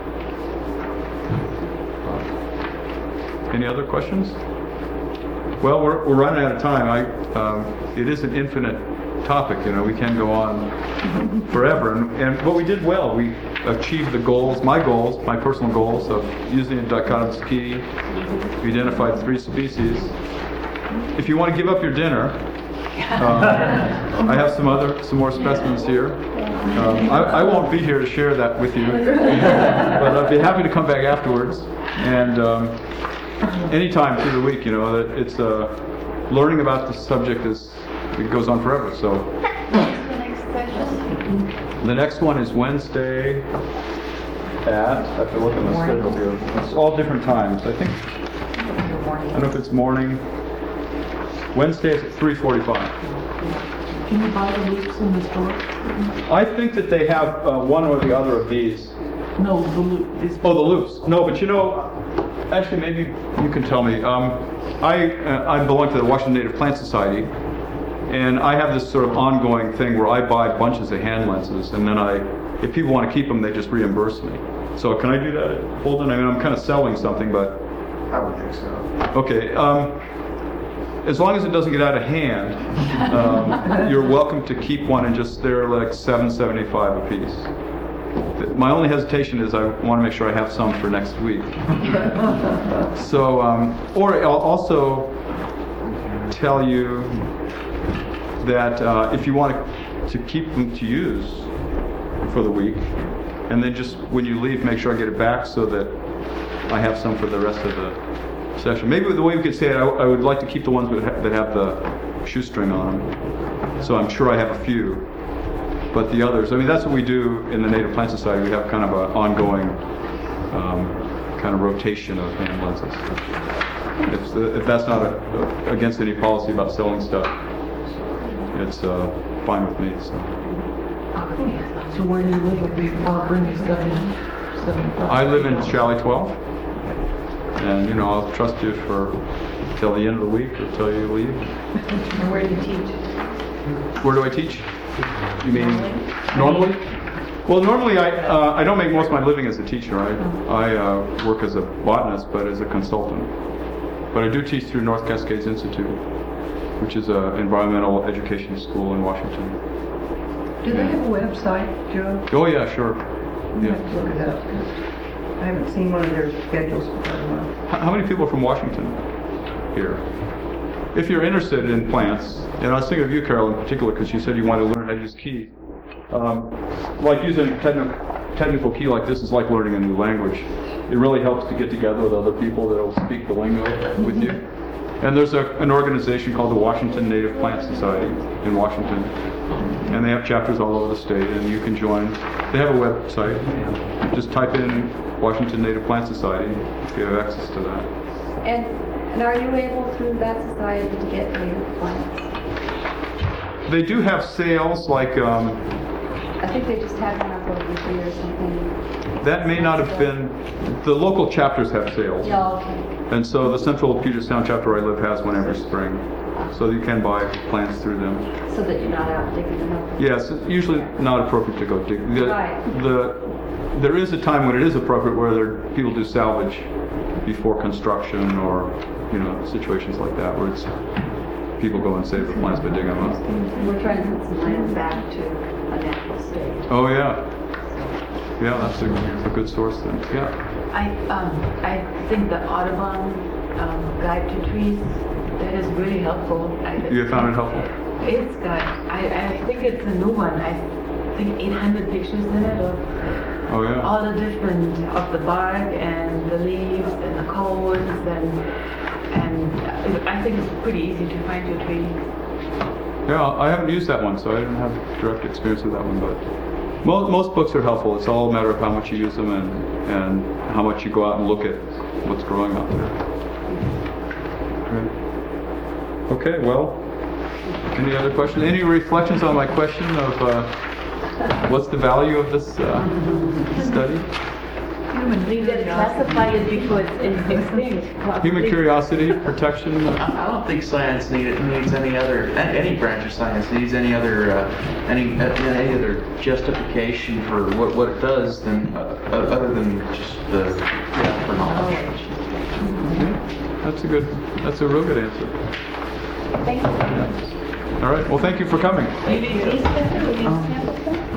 Uh, any other questions? Well, we're, we're running out of time. I, um, it is an infinite topic, you know, we can go on forever. And, and but we did well. We achieved the goals, my goals, my personal goals of using a dichotomous key. We identified three species. If you want to give up your dinner, um, I have some other, some more specimens here. Um, I, I won't be here to share that with you, but I'd be happy to come back afterwards. And um, anytime through the week, you know, that it's uh, learning about the subject is it goes on forever. So the next one is Wednesday at, I have to look at my schedule here. It's all different times. I think I don't know if it's morning. Wednesday is at three forty-five. Can you buy the loops in the store? I think that they have uh, one or the other of these. No, the loop is. Oh, the loops. No, but you know, actually, maybe you can tell me. Um, I uh, I belong to the Washington Native Plant Society, and I have this sort of ongoing thing where I buy bunches of hand lenses, and then I, if people want to keep them, they just reimburse me. So can I do that, Holden? I mean, I'm kind of selling something, but. I would think so. Okay. Um, As long as it doesn't get out of hand, um, you're welcome to keep one and just they're like seven seventy-five a piece. My only hesitation is I want to make sure I have some for next week. So, um, or I'll also tell you that uh, if you want to keep them to use for the week, and then just when you leave, make sure I get it back so that I have some for the rest of the session. Maybe the way we could say it, I, I would like to keep the ones that, ha- that have the shoestring on them. So I'm sure I have a few. But the others, I mean, that's what we do in the Native Plant Society. We have kind of an ongoing um, kind of rotation of hand lenses. If, if that's not a, a, against any policy about selling stuff, it's uh, fine with me. So. So where do you live would be, I'll bring you stuff in. seventy-five. I live in Chalet twelve. And, you know, I'll trust you for till the end of the week or till you leave. And where do you teach? Where do I teach? You mean normally? Well, normally I uh, I don't make most of my living as a teacher. I I uh, work as a botanist, but as a consultant. But I do teach through North Cascades Institute, which is an environmental education school in Washington. Do they have a website, Joe? Oh yeah, sure. You Yeah. have to look it up. I haven't seen one of their schedules for quite a while. H- How many people are from Washington here? if you're interested in plants, and I was thinking of you, Carol, in particular, because you said you wanted to learn how to use keys. Um, like using a technical, technical key like this is like learning a new language. It really helps to get together with other people that will speak the lingo with you. And there's a, an organization called the Washington Native Plant Society in Washington. And they have chapters all over the state, and you can join. They have a website. Just type in Washington Native Plant Society if you have access to that. And, and are you able through that society to get native plants? They do have sales like, um, I think they just had one up over here or something. that may not have been, the local chapters have sales. Yeah, okay. And so the Central Puget Sound chapter where I live has one every spring. So you can buy plants through them. So that you're not out digging them up. Yes, it's usually not appropriate to go dig. The, Right. the, there is a time when it is appropriate where there, people do salvage before construction or, you know, situations like that where it's, people go and save the plants by digging them up. We're trying to put some land back to a natural state. Oh, yeah. Yeah, that's a, a good source then, yeah. I, um, I think the Audubon um, Guide to Trees, that is really helpful. I, You found it helpful? It's got, I, I think it's a new one. I think eight hundred pictures in it of Oh, yeah. all the different, of the bark and the leaves and the cones, and and I think it's pretty easy to find your tree. Yeah, I haven't used that one, so I didn't have direct experience with that one, but most, most books are helpful. It's all a matter of how much you use them and, and how much you go out and look at what's growing out there. Great. Okay, well, any other questions? Any reflections on my question of uh, what's the value of this uh, study? Human beings that classify it before it's extinct. Human curiosity, protection. I I don't think science need, needs any other, any branch of science needs any other, uh, any, uh, any other justification for what, what it does than, uh, other than just the, yeah, for knowledge. That's a good, that's a real good answer. Thank you. All right, well, thank you for coming. Maybe these, these